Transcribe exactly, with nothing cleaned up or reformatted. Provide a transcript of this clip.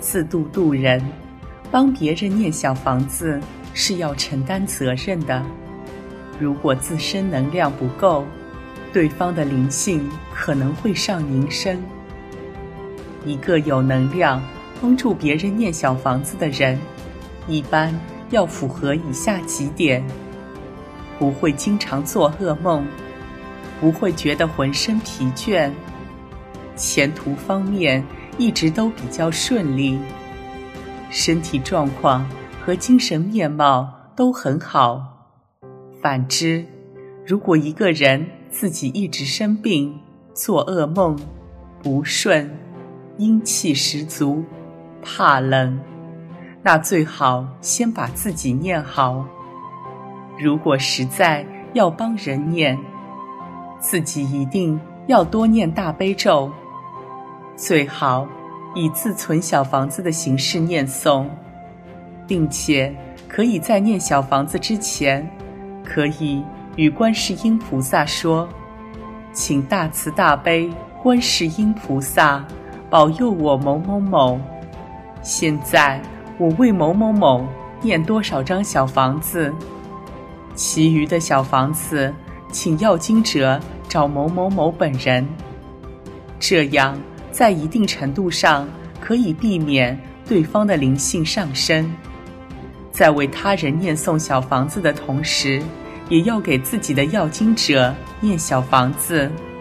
自度度人，帮别人念小房子是要承担责任的。如果自身能量不够，对方的灵性可能会上凝身。一个有能量帮助别人念小房子的人，一般要符合以下几点：不会经常做噩梦，不会觉得浑身疲倦，前途方面一直都比较顺利，身体状况和精神面貌都很好。反之，如果一个人自己一直生病，做噩梦，不顺，阴气十足，怕冷，那最好先把自己念好。如果实在要帮人念，自己一定要多念大悲咒，最好以自存小房子的形式念诵，并且可以在念小房子之前，可以与观世音菩萨说：请大慈大悲观世音菩萨保佑我某某某，现在我为某某某念多少张小房子，其余的小房子请要经者找某某某本人。这样在一定程度上可以避免对方的灵性上升。在为他人念诵小房子的同时，也要给自己的要经者念小房子。